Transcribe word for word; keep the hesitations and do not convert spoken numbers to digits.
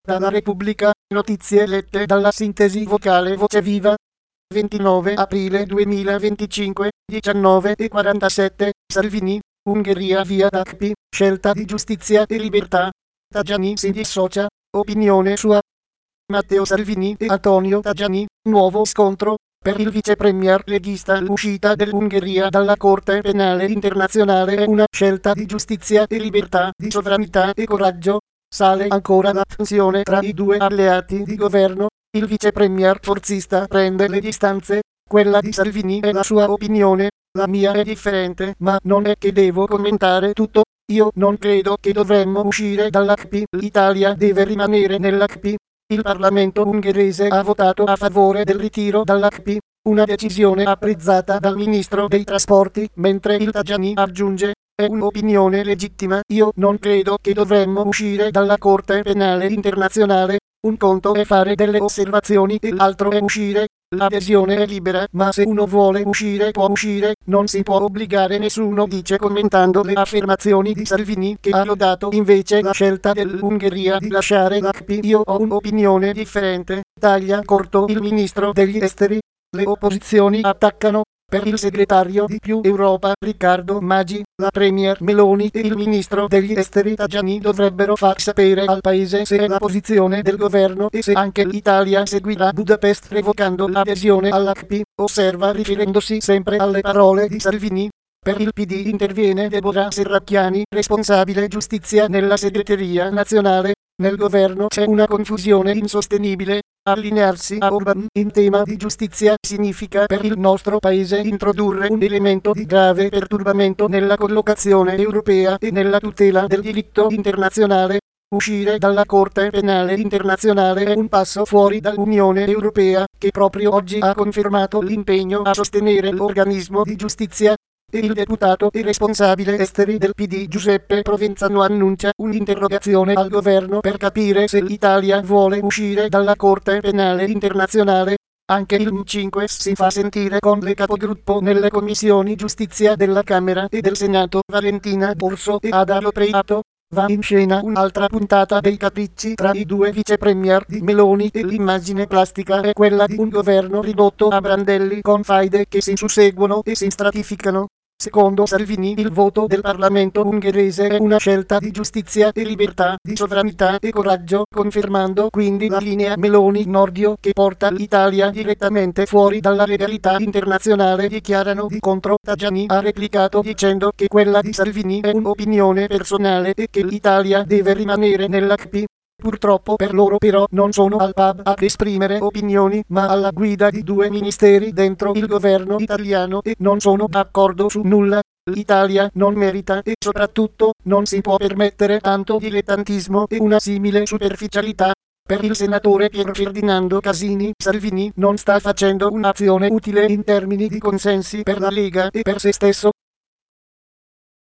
Dalla Repubblica, notizie lette dalla sintesi vocale Voce Viva. ventinove aprile duemilaventicinque, diciannove e quarantasette, Salvini, Ungheria via D H P, scelta di giustizia e libertà. Tajani si dissocia, opinione sua. Matteo Salvini e Antonio Tajani, nuovo scontro. Per il vice premier leghista l'uscita dell'Ungheria dalla Corte Penale Internazionale è una scelta di giustizia e libertà, di sovranità e coraggio. Sale ancora la tensione tra i due alleati di governo. Il vice premier forzista prende le distanze. Quella di Salvini è la sua opinione, la mia è differente, ma non è che devo commentare tutto. Io non credo che dovremmo uscire dall'H P, l'Italia deve rimanere nell'H P. Il Parlamento ungherese ha votato a favore del ritiro dall'H P, una decisione apprezzata dal ministro dei trasporti, mentre il Tajani aggiunge: è un'opinione legittima, io non credo che dovremmo uscire dalla Corte Penale Internazionale. Un conto è fare delle osservazioni e l'altro è uscire. L'adesione è libera, ma se uno vuole uscire può uscire, non si può obbligare nessuno, dice commentando le affermazioni di Salvini, che ha lodato invece la scelta dell'Ungheria di lasciare l'H P. Io ho un'opinione differente, taglia corto il ministro degli esteri. Le opposizioni attaccano. Per il segretario di Più Europa Riccardo Maggi, la premier Meloni e il ministro degli esteri Tajani dovrebbero far sapere al paese se è la posizione del governo e se anche l'Italia seguirà Budapest revocando l'adesione all'H P, osserva riferendosi sempre alle parole di Salvini. Per il P D interviene Deborah Serracchiani, responsabile giustizia nella segreteria nazionale. Nel governo c'è una confusione insostenibile. Allinearsi a Orban in tema di giustizia significa per il nostro paese introdurre un elemento di grave perturbamento nella collocazione europea e nella tutela del diritto internazionale. Uscire dalla Corte Penale Internazionale è un passo fuori dall'Unione Europea, che proprio oggi ha confermato l'impegno a sostenere l'organismo di giustizia. E il deputato e responsabile esteri del P D Giuseppe Provenzano annuncia un'interrogazione al governo per capire se l'Italia vuole uscire dalla Corte Penale Internazionale. Anche il M cinque si fa sentire con le capogruppo nelle commissioni giustizia della Camera e del Senato Valentina Borso e Ada Lopreiato. Va in scena un'altra puntata dei capricci tra i due vice premier di Meloni e l'immagine plastica è quella di un governo ridotto a brandelli con faide che si susseguono e si stratificano. Secondo Salvini il voto del Parlamento ungherese è una scelta di giustizia e libertà, di sovranità e coraggio, confermando quindi la linea Meloni-Nordio che porta l'Italia direttamente fuori dalla legalità internazionale, dichiarano di contro. Tajani ha replicato dicendo che quella di Salvini è un'opinione personale e che l'Italia deve rimanere nell'H P. Purtroppo per loro però non sono al pub ad esprimere opinioni, ma alla guida di due ministeri dentro il governo italiano e non sono d'accordo su nulla. L'Italia non merita e soprattutto non si può permettere tanto dilettantismo e una simile superficialità. Per il senatore Pier Ferdinando Casini, Salvini non sta facendo un'azione utile in termini di consensi per la Lega e per se stesso.